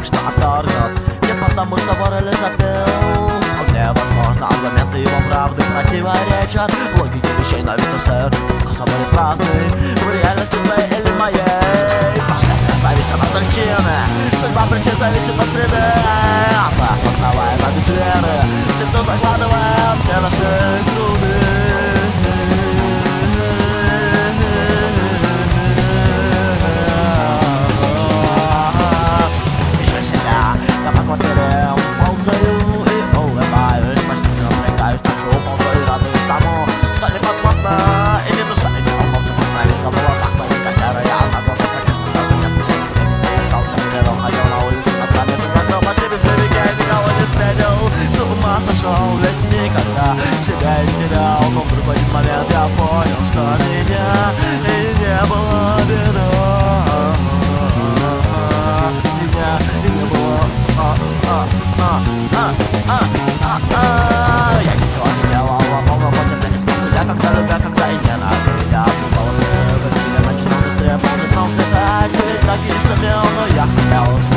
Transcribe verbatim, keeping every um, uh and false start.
только что отторгнут. Не потому, что вор или запил, вполне возможно, аргументы его правды противоречат логике вещей, на вид устают, вкусно были праздны. В реальности твоей или моей последствия зависят от причины, судьба причин зависит от среды. Опасно вставая на без веры, ты закладывая все наши труды. Сошел, ведь никогда себя не терял, но вдруг в один момент я понял, что меня и не было беда. Меня и не было. А, а, а, а, а, а, а. Я ничего не делал, а полно после меня искал себя, когда любя, когда и ненавидел. Я отбывал, как я начинал быстрее ползать, но взлетать, ведь так и не сумел, но я хотел.